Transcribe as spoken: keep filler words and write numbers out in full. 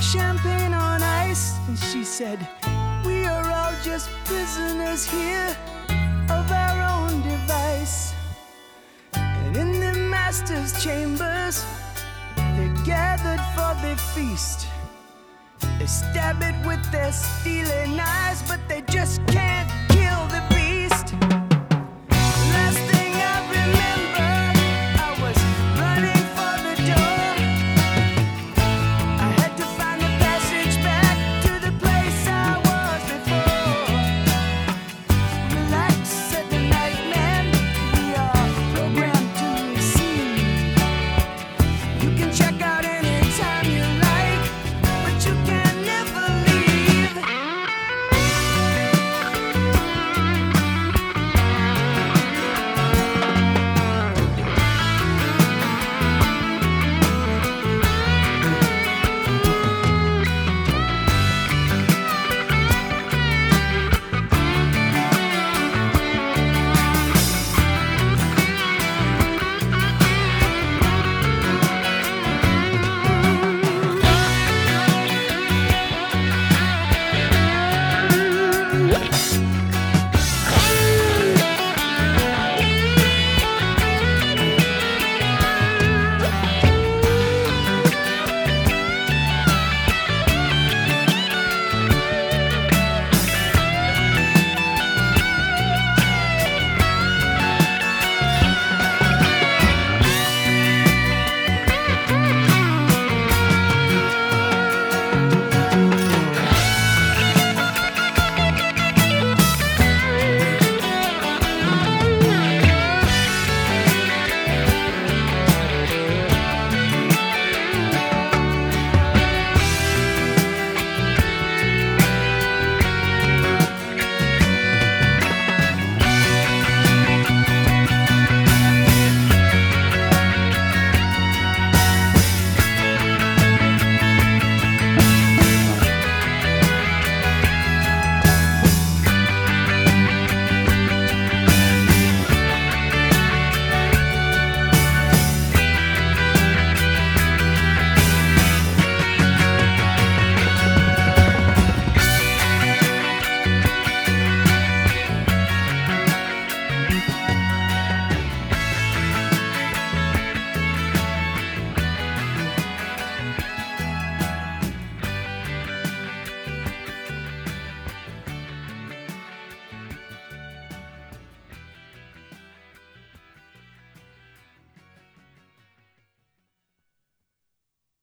champagne on ice, and she said, we are all just prisoners here of our own device. And in the master's chambers, they're gathered for their feast. They stab it with their steely knives, but they just can't kill the beast. Last thing I remember, I was running for the door. I had to find the passage back to the place I was before. Relax, said the night man, we are programmed to receive. You can check out